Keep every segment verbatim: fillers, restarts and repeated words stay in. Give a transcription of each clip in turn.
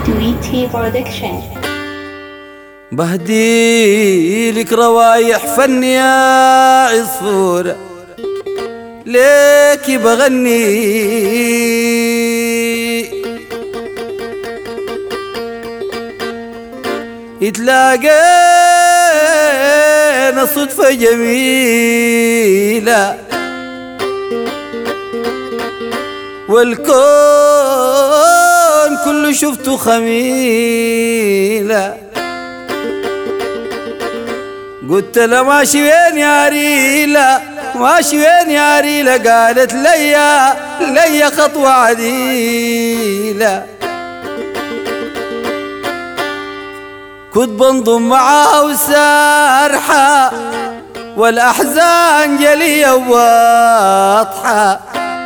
دويتي برودكشن. بهدي لك روايح فن يا عصفورة، ليكي بغني يتلاقينا صدفة جميلة والكون كله شفته خميلة. قلت لها ماشي وين يا ريلة، ماشي وين يا ريلة، قالت ليا ليا خطوة عديلة. كنت بنضم معاها وسارحة والأحزان جلية واضحة،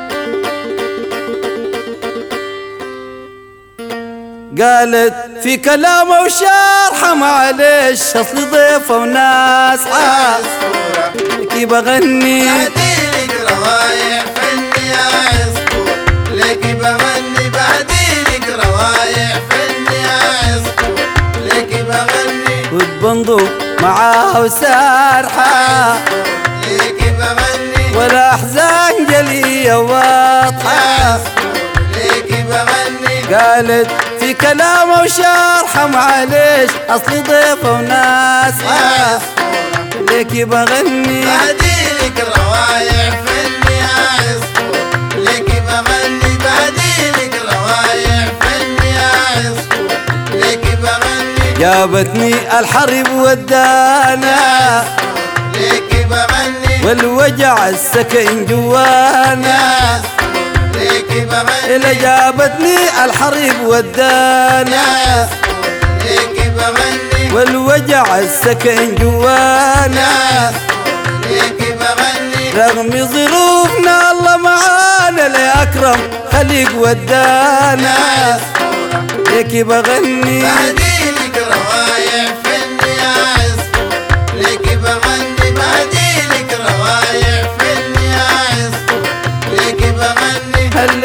قالت في كلامه وشارحة معلش أصل ضيفة وناسحة لكي بغني بعديلك روايح فني يا عصفور، لكي بغني بعديلك روايح فني يا عصفور، لكي بغني كنت بنضم معاها وسارحة لكي بغني والأحزان جلية واضحة، لكي بغني قالت في كلامه وشارحة معلش أصل ضيفة وناسحة ليكي بغني بعديلك روايح فني يا عصفور، لكي بغني بعديلك روايح فني يا عصفور، لكي بغني جابتني الحرب ودانا لكي بغني والوجع السكن جوانا، لكي بغني إلا جابتني الحرب ودانا لكي بغني والوجع السكن جوانا، لكي بغني رغم ظروفنا الله معانا لأكرم خليق ودانا ليكي بغني بعديلك روايح فني يا عصفور، لكي بغني بعديلك روايح فني يا عصفور، لكي بغني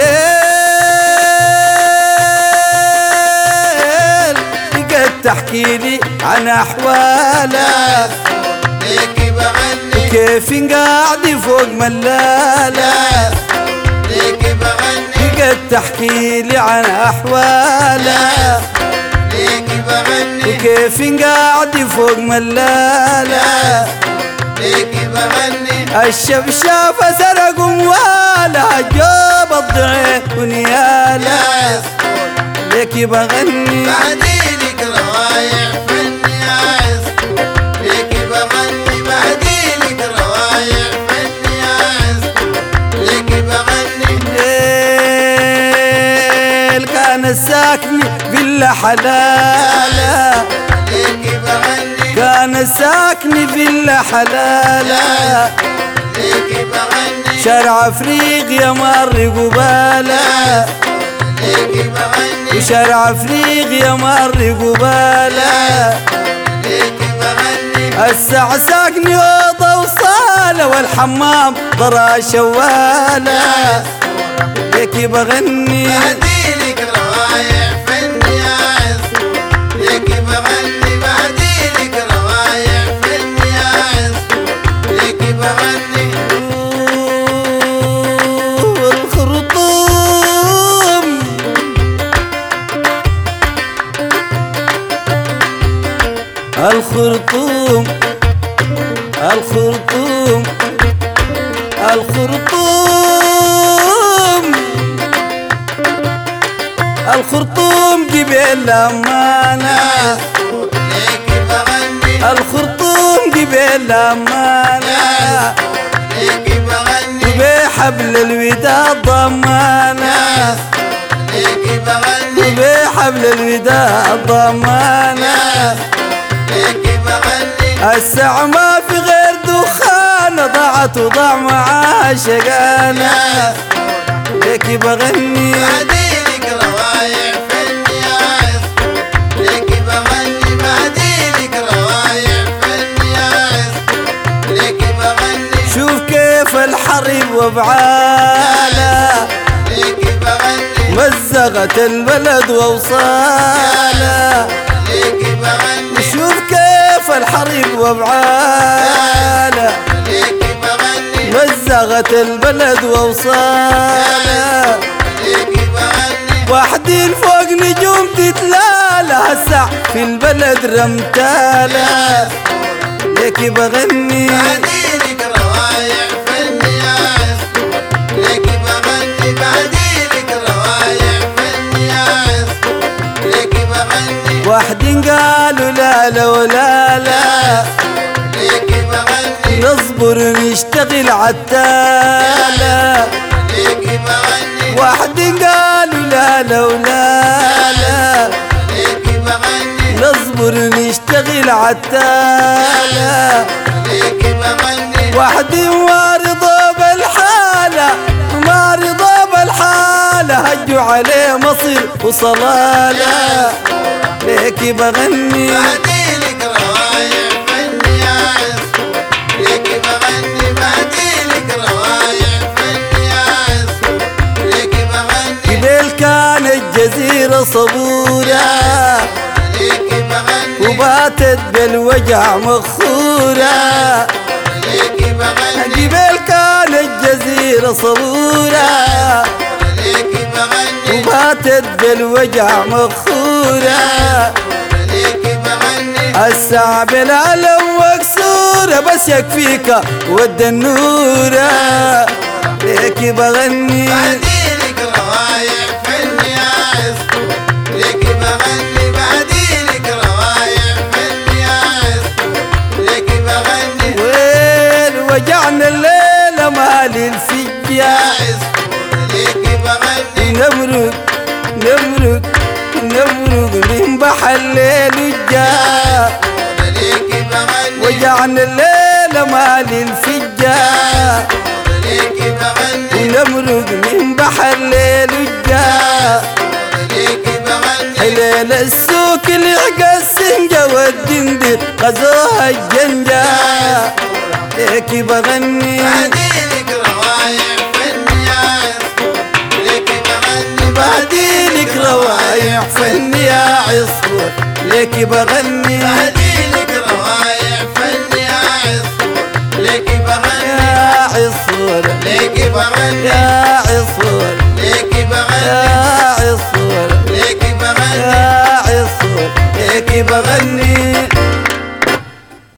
هالليل قد تحكي لي عن أحوالها لكي بغني كيف قاعد فوق ملالة، لكي بغني قد تحكي لي عن أحوالها لكي بغني كيف قاعد فوق ملالة، لكي بغني الشبشب سرق موالها جاب الضعيف ونيالها ليكي بغني بعديلك روايح فني يا عصفور، لكي بغني بعديلك روايح فني يا عصفور، لكي بغني الليل كان الساكن فيلا حلالة، لكي بغني كان الساكن فيلا حلالة، لكي بغني شارع افريقيا مر قبالة، لكي بغني وشارع افريقيا مر قبالة، لكي بغني الساعة ساكن اوضه وصالة والحمام ضرا شوالة ليكي بغني بعديلك روايح فني يا عصفور، لكي بغني بعديلك روايح فني يا عصفور، لكي بغني الخرطوم الخرطوم الخرطوم الخرطوم الخرطوم جبال أمانة، لكي بغني الخرطوم جبال أمانة لكي بغني وبحبل الوداع ضمانة، لكي بغني وبحبل الوداع ضمانة، لكي بغني الساعة ما في غير دخان ضاعت وضاع معاه شقانة ليكي بغني بعديلك روايح فني يا عصفور، لكي بغني بعديلك روايح فني يا عصفور، لكي بغني شوف كيف الحرب وبعاله لكي بغني مزق زاغت البلد ووصاله ليكي بغني وشوف كيف الحرب وابعاله ليكي بغني مزغت البلد ووصاله ليكي بغني واحدين فوق نجوم تتلالى هسع في البلد رمتاله ليكي بغني بعديلك روايح فني يا عصفور ليكي بغني بعديلك روايح فني يا عصفور ليكي بغني واحدين قالوا لا لا ولا لا ليكي بغني نصبر نشتغل عالتالة ليكي بغني واحدين قالوا لا لا ولا لا ليكي بغني نصبر نشتغل عالتالة ليكي بغني واحدين ما رضوا بالحالة ما رضوا بالحالة هجوا عليه مصير وصلالة ليكي بغني بعديلك روايح فني يا عصفور ليكي بغني بعديلك روايح فني يا عصفور ليكي بغني قبل كان الجزيرة صبورة ليكي بغني وباتت بالوجع مخورة ليكي بغني قبل كان الجزيرة صبورة ليكي بغني وباتت بالوجع مخورة ليكي بغني الساعة بالعلم مكسورة بس يكفيك ود النورة ليكي بغني بعديلك روايح فني يا عصفور ليكي بغني بعديلك روايح فني يا عصفور ليكي بغني وين وجعنا الليلة مال يا الفجة عصفور ليكي بغني نمرق نمرق نمرق من بحر الليل وجا ليكي بغني وجعنا الليلة مال الفجة ليكي بغني نمرق من بحر الليل وجا ليكي بغني حليل السوق لعقى السنجة والدندر غزوها الجنجة ليكي بغني بعديلك روايح فني يا عصفور ليكي بغني بعديلك روايح فني يا عصفور ليكي بغني بعديلك روايح فني يا عصفور ليكي بغني يا عصفور ليكي بغني يا عصفور ليكي بغني يا عصفور ليكي بغني يا عصفور ليكي بغني